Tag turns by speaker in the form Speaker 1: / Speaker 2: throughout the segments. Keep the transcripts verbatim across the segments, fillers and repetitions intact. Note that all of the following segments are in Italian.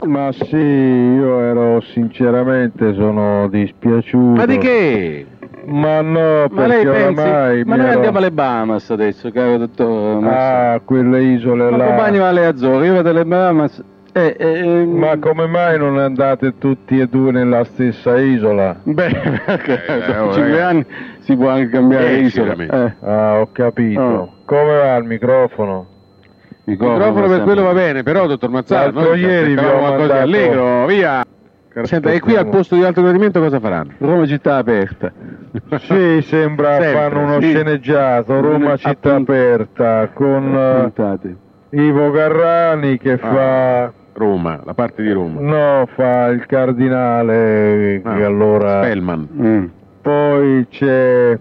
Speaker 1: Ma sì, io ero sinceramente sono dispiaciuto.
Speaker 2: Ma di che?
Speaker 1: Ma no,
Speaker 2: Ma
Speaker 1: perché
Speaker 2: lei pensi?
Speaker 1: oramai
Speaker 2: Ma
Speaker 1: mi
Speaker 2: noi
Speaker 1: ero...
Speaker 2: andiamo alle Bahamas adesso, caro dottor.
Speaker 1: Ah, quelle isole
Speaker 2: Ma
Speaker 1: là.
Speaker 2: compagni va alle Azzorre, io vado alle Bahamas. Eh, eh,
Speaker 1: Ma come mai non andate tutti e due nella stessa isola?
Speaker 2: Beh, perché
Speaker 3: Eh, dai,
Speaker 2: dopo
Speaker 3: oh,
Speaker 2: cinque
Speaker 3: ragazzi.
Speaker 2: anni si può anche cambiare
Speaker 3: Eh,
Speaker 2: isola.
Speaker 3: sicuramente.
Speaker 2: Eh.
Speaker 1: Ah, ho capito.
Speaker 2: Oh.
Speaker 1: Come va il microfono?
Speaker 2: Il
Speaker 3: Il microfono per quello va bene, però, dottor Mazzarri,
Speaker 1: L'altro ieri vi ho
Speaker 3: qualcosa di
Speaker 1: mandato-
Speaker 3: allegro, via! Senta, e qui al posto di alto gradimento cosa faranno?
Speaker 2: Roma città aperta.
Speaker 1: Sì, sembra
Speaker 3: Sempre,
Speaker 1: fanno uno
Speaker 3: sì.
Speaker 1: sceneggiato, Roma città
Speaker 2: Appunt-
Speaker 1: aperta, con eh,
Speaker 2: Puntate.
Speaker 1: Ivo Garrani che fa...
Speaker 3: Roma, la parte di Roma.
Speaker 1: No, fa il cardinale,
Speaker 3: Ah,
Speaker 1: che allora...
Speaker 3: Spellman.
Speaker 2: Mm.
Speaker 1: Poi c'è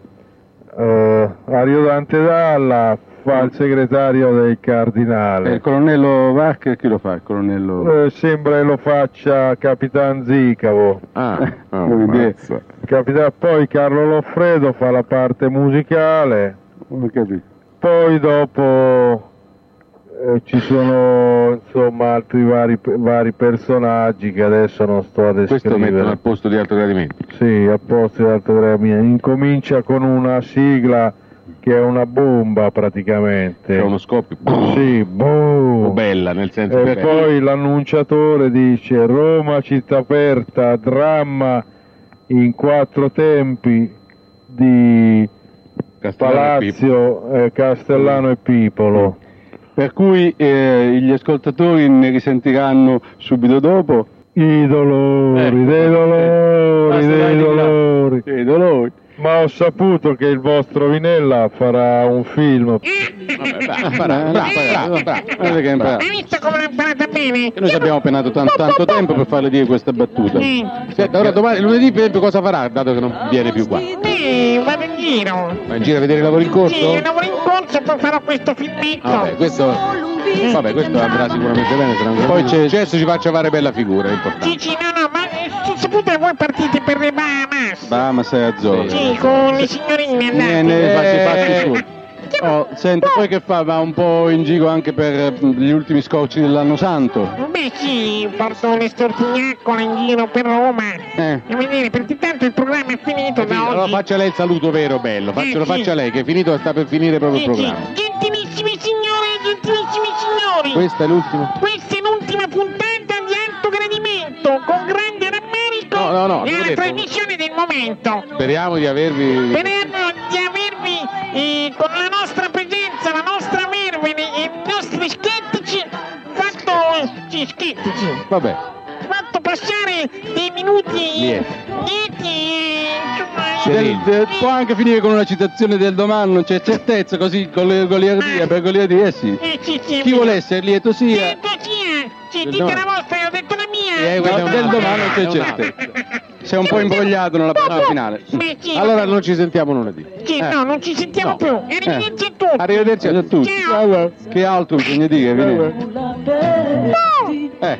Speaker 1: eh, Ario Dante Dalla, fa il segretario del
Speaker 2: E il
Speaker 1: cardinale.
Speaker 2: colonnello Varcher chi lo fa? Il colonnello...
Speaker 1: Eh, sembra che lo faccia Capitan Zicavo.
Speaker 3: Ah, oh,
Speaker 2: Vuol dire-
Speaker 3: mazza.
Speaker 1: Capitan- Poi Carlo Loffredo fa la parte musicale.
Speaker 2: Non ho capito.
Speaker 1: Poi dopo eh, ci sono insomma altri vari, vari personaggi che adesso non sto a
Speaker 3: Questo mettono
Speaker 1: descrivere.
Speaker 3: al posto di alto gradimento.
Speaker 1: Sì, a posto di altre tre mie. Incomincia con una sigla che è una bomba praticamente.
Speaker 3: C'è uno scoppio.
Speaker 1: Sì, boom.
Speaker 3: O bella, nel senso
Speaker 1: E
Speaker 3: che...
Speaker 1: poi l'annunciatore dice Roma città aperta, dramma in quattro tempi di
Speaker 3: Castellano e Pippo.
Speaker 1: Palazzo, eh, Castellano e Pipolo.
Speaker 2: Per cui eh, gli ascoltatori ne risentiranno subito dopo.
Speaker 1: I dolori,
Speaker 2: Ecco,
Speaker 1: dei dolori,
Speaker 2: basta
Speaker 1: dei
Speaker 2: dai di là.
Speaker 1: dolori.
Speaker 2: Sì, dolori.
Speaker 1: Ma ho saputo che il vostro Vinella farà un film.
Speaker 3: Vabbè, bravo, bravo, bravo, bravo, bravo.
Speaker 2: Guarda che è imparato.
Speaker 4: Hai visto come l'ho imparata bene?
Speaker 2: Che noi ci abbiamo penato tanto, tanto tempo per farle dire questa battuta.
Speaker 4: Eh,
Speaker 3: Senta, ora domani, lunedì per esempio cosa farà, dato che non viene più qua?
Speaker 4: eh, vado in giro.
Speaker 3: Va in giro a vedere i lavori in corso?
Speaker 4: Sì, lavoro in corso, poi farò questo filmetto.
Speaker 3: Vabbè, questo, vabbè, questo andrà sicuramente bene, sarà un
Speaker 2: Poi
Speaker 3: grande
Speaker 2: c'è-
Speaker 3: successo, ci faccia fare bella figura, è importante.
Speaker 4: Sì, sì, no, no, ma eh, si sapete voi partite per le Bahamas?
Speaker 2: Bahamas e Azzorre.
Speaker 4: Sì, con le signorine andate.
Speaker 2: Ne, ne facci,
Speaker 3: Eh.
Speaker 2: facci su. Oh, senti, poi che fa? Va un po' in giro anche per eh, gli ultimi scocci dell'anno santo.
Speaker 4: Beh sì, porto le stortignaccola in giro per Roma.
Speaker 2: Eh.
Speaker 4: A vedere, perché tanto il programma è finito da
Speaker 3: Allora
Speaker 4: oggi.
Speaker 3: faccia lei il saluto vero, bello, faccelo,
Speaker 4: Eh, sì.
Speaker 3: faccia lei, che è finito, sta per finire proprio il
Speaker 4: Sì, sì.
Speaker 3: programma.
Speaker 4: Gentilissimi signore e gentilissimi signori.
Speaker 3: Questa è l'ultima?
Speaker 4: Questa è l'ultima puntata di Alto Gradimento, con grande rammarico
Speaker 3: No, no, no,
Speaker 4: è
Speaker 3: non ho
Speaker 4: la
Speaker 3: detto-
Speaker 4: trasmissione del momento.
Speaker 3: Speriamo di avervi...
Speaker 4: Speriamo di avervi eh, con la nostra presenza, la nostra verve e i nostri schettici fatto sì, schettici,
Speaker 3: Vabbè,
Speaker 4: fatto passare dei minuti
Speaker 3: Lieti.
Speaker 4: lieti e insomma
Speaker 3: Sereni.
Speaker 2: Del- del- può anche finire con una citazione del domani, non c'è certezza, così con le goliardia, per goliardia, eh sì.
Speaker 4: eh, sì, sì,
Speaker 2: Chi vuole essere lieto sia,
Speaker 4: Lieto sia, sì,
Speaker 2: Del
Speaker 4: dite
Speaker 2: domani.
Speaker 4: la vostra, io ho detto la mia.
Speaker 3: Eh,
Speaker 2: no,
Speaker 3: questa è un-
Speaker 2: del domani non
Speaker 3: è
Speaker 2: c'è
Speaker 3: un
Speaker 2: certezza. Si è un po' imbrogliato nella parte finale.
Speaker 4: Beh, sì,
Speaker 3: Allora non ci sentiamo lunedì.
Speaker 4: sì,
Speaker 2: eh.
Speaker 4: no, non ci sentiamo
Speaker 3: No.
Speaker 4: più. Arrivederci a tutti.
Speaker 3: Arrivederci a
Speaker 2: A
Speaker 3: tutti.
Speaker 2: tutti.
Speaker 4: Ciao.
Speaker 2: Che altro bisogna dire? Viene. Eh,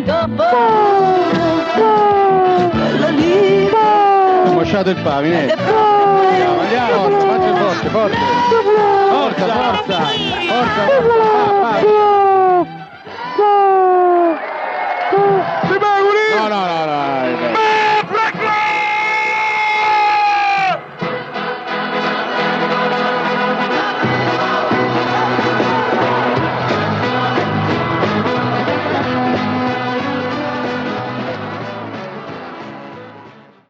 Speaker 2: ho mosciato il pa, vieni. Andiamo, andiamo, forza, faccia forte, forte. Forza, forza, forza, forza, va, vai.